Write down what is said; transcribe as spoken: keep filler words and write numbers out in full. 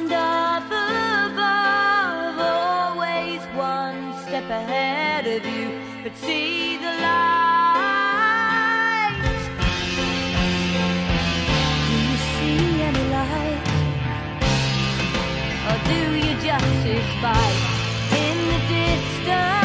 and up above, always one step ahead of you, but see the light. Do you see any light, or do you just see fight in the distance?